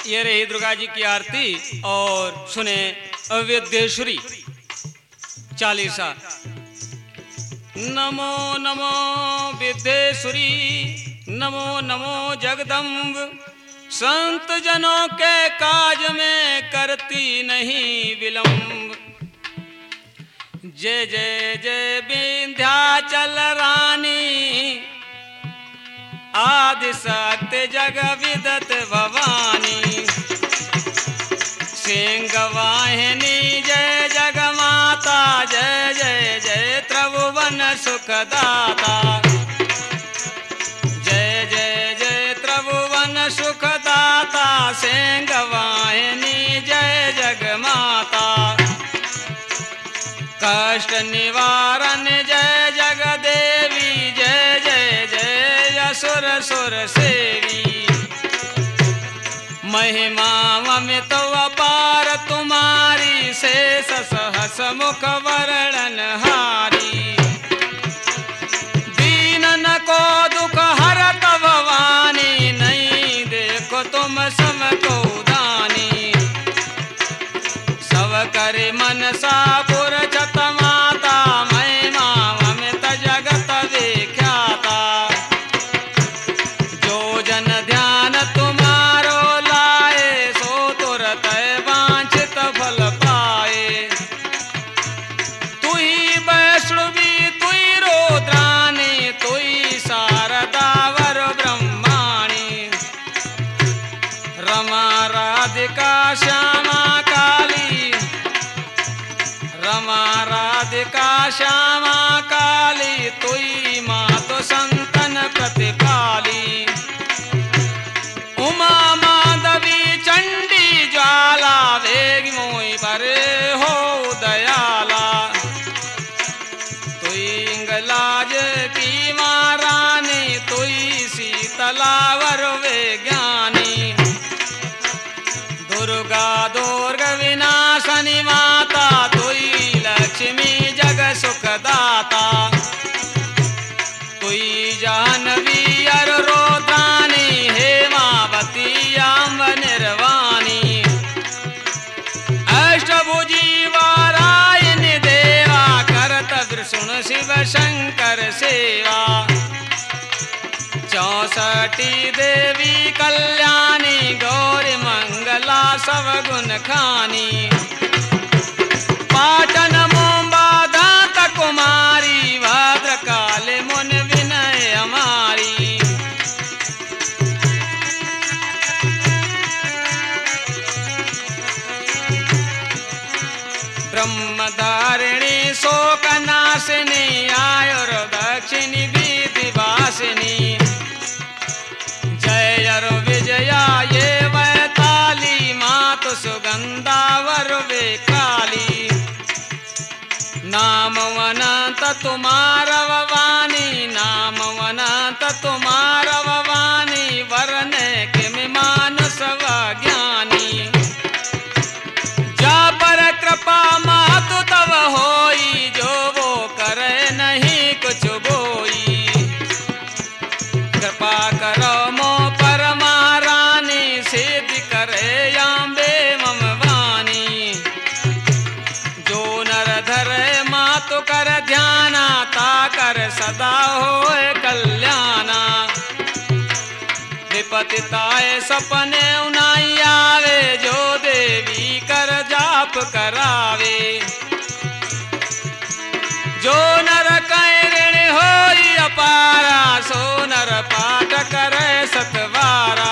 ये रही दुर्गा जी की आरती और सुने अविद्येश्वरी चालीसा। नमो नमो विद्येश्वरी, नमो नमो जगदम्ब, संत जनों के काज में करती नहीं विलंब। जय जय जय विंध्याचल रानी, आदि शक्ति जग विदत भवानी। सिंह वाहिनी जय जग माता, जय जय जय त्रिभुवन सुखदाता। जय जय जय त्रिभुवन सुखदाता, सिंह वाहिनी जय जग माता। कष्ट निवारण जय जगदेवी, जय जय जय असुर सुर सेवी। महिमा अमित अपार तुम्हारी, शेष सहस मुख वर्णन हारी। दीनन को दुख हरत भवानी, नहीं देखो तुम सम को दानी। सब करे मनसा पुरजत माता, महिमा अमित जगत विख्याता। जो जन ध्यान तुम्हारो लाए, सो तुरत वांछित फल पाए। तू ही वैष्णवी तू ही रुद्राणी, तू ही शारदा वर ब्रह्माणी। रमा राधिका श्यामा काली, रमा राधिका श्यामा काली, तुई मातो संतन प्रतिपाली। उमा माधवी चंडी ज्वाला, वेग मोई परे हो दयाला। तुई इंगलाज की महारानी, तुई शीतला वर विज्ञानी। दुर्गा दुर्ग विनाशनी माता, तुई लक्ष्मी जग सुखदाता। तुई जाह्नवी अर रुद्राणी, हेमावती अम्ब निर्वाणी। अष्टभुजी वारायणी देवा, करत विष्णु शिव शंकर सेवा। 64 देवी कल्याणी, गौरी मंगला सब गुण खानी। पाटन मुंबा दांत कुमारी, भद्रकाल मुन विनय हमारी। ब्रह्मधारिणी शोकनाशिनी, आयुर्दक्षिणी विधिवासिनी। जय अरु विजया ये वैताली, मातु सुगंधा वर काली। नाम अनंत तुम्हारा वाणी, नाम अनंत तुम्हारा वाणी। वरने किम मानस ज्ञानी। जा पर कृपा मातु तव होई, जो वो करे नहीं कुछ बोई। कृपा करो मो पर महारानी, सिद्धि करे अम्बे मम वाणी। जो नर धरे मातु कर ध्याना, ता कर सदा होए कल्याणा। विपत्ति ताए सपने उनाई आवे, जो देवी कर जाप करावे। जो नर कहे ऋण होई अपारा, सो नर पाठ करे सतवारा।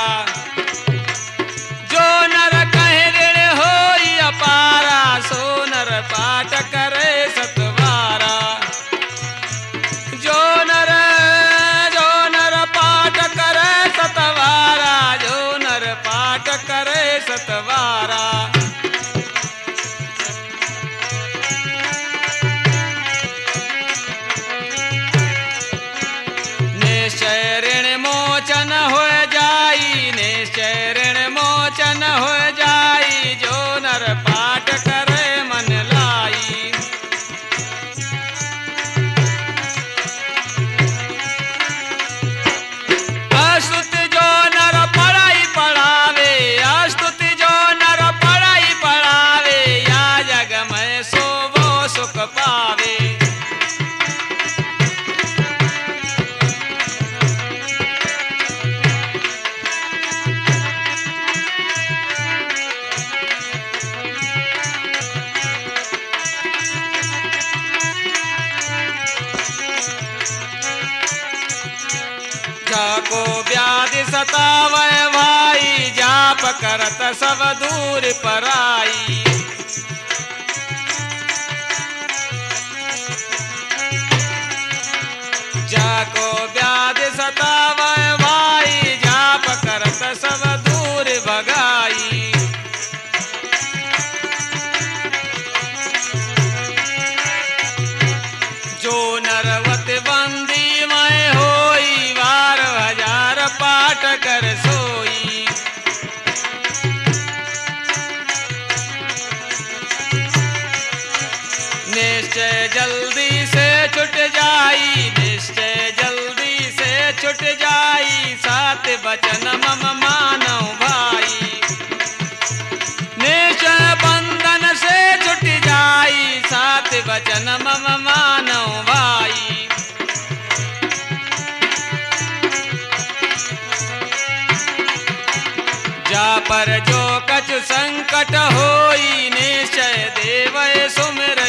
जो नर कहे ऋण होई अपारा, सो नर पाठ करे सतवारा। जो नर पाठ करे सतवारा, जो नर पाठ करे करत सब दूर पराई। जाको व्याध सतावै भाई जाप करत सब दूर भगाई। जो नरवत बंदी मैं होई 12,000 पाठ कर सोई। निश्चय जल्दी से छुट जाई, निश्चय जल्दी से छुट जाई, सात वचन मम मानो भाई। निश्चय बंधन से छुट जाई, सात वचन मम मानो भाई। जा पर जो कछु संकट होई, निश्चय देवै सुमिर